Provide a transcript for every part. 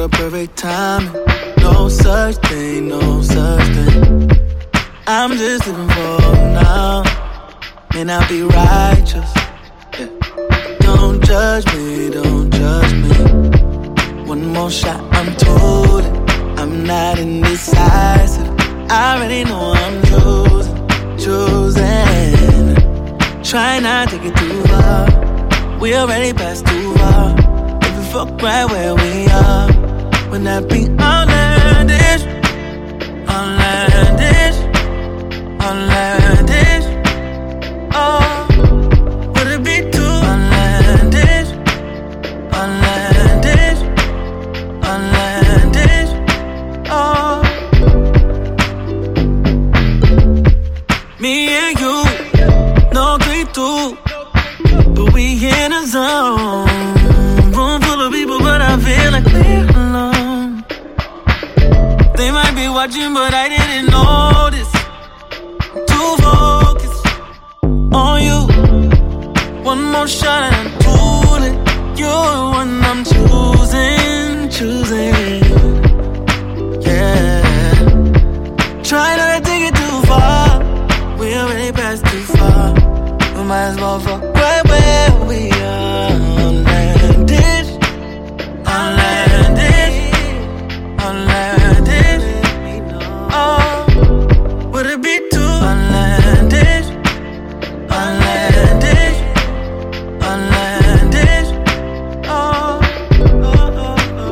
the perfect timing. No such thing, no such thing. I'm just living for now. May not be righteous, yeah. Don't judge me, don't judge me. One more shot, I'm told it. I'm not indecisive. I already know I'm choosing. Try not to get too far. We already passed too far. If we fuck right where we are, would that be outlandish? Outlandish, outlandish. Oh, would it be too outlandish? Outlandish, outlandish. Oh, me and you, no 3-2, but we in a zone. Room full of people, but I feel like we're alone. They might be watching, but I didn't notice. Too focused on you. One more shot and I'm tooling. You're the one I'm choosing. Yeah. Try not to take it too far. We already passed too far. We might as well fuck right where we are. Outlandish, outlandish, outlandish. Oh, would it be too outlandish, outlandish, outlandish? Oh, oh, oh, oh.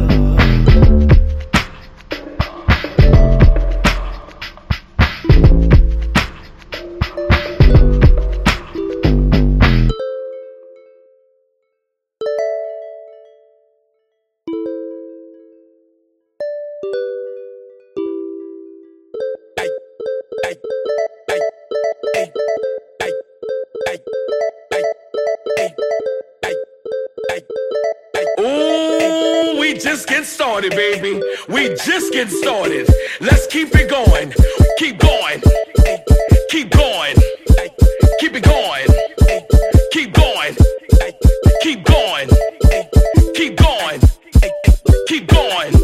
Ooh, we just get started, baby. We just get started. Let's keep it going. Keep going. Keep going. Keep it going. Keep going. Keep going. Keep going. Keep going.